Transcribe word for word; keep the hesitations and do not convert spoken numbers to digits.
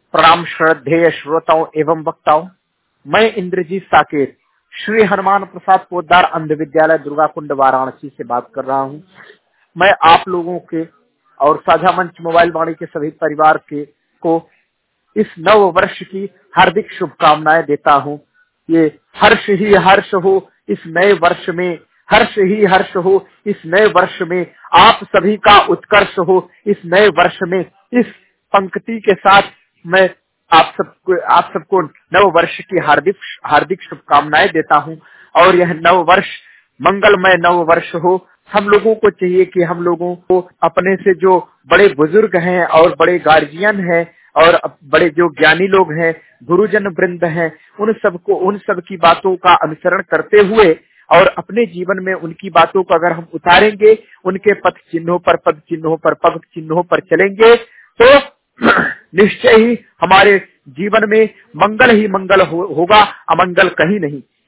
प्रणाम श्रद्धेय श्रोताओं एवं वक्ताओं। मैं इंद्रजीत साकेत श्री हनुमान प्रसाद पोद्दार अंध विद्यालय दुर्गाकुंड वाराणसी से बात कर रहा हूं। मैं आप लोगों के और साझा मंच मोबाइल वाणी के सभी परिवार के को इस नव वर्ष की हार्दिक शुभकामनाएं देता हूं। ये हर्ष ही हर्ष हो इस नए वर्ष में, हर्ष ही हर्ष हो इस नए वर्ष में, आप सभी का उत्कर्ष हो इस नए वर्ष में। इस पंक्ति के साथ मैं आप सबको आप सबको नव वर्ष की हार्दिक हार्दिक शुभकामनाएं देता हूं और यह नव वर्ष मंगलमय नव वर्ष हो। हम लोगों को चाहिए कि हम लोगों को अपने से जो बड़े बुजुर्ग हैं और बड़े गार्जियन हैं और बड़े जो ज्ञानी लोग हैं, गुरुजन वृंद हैं, उन सबको उन सब की बातों का अनुसरण करते हुए और अपने जीवन में उनकी बातों को अगर हम उतारेंगे, उनके पथ चिन्हों पर पद चिन्हों पर पग चिन्हों पर चलेंगे तो निश्चय ही हमारे जीवन में मंगल ही मंगल हो, होगा, अमंगल कहीं नहीं।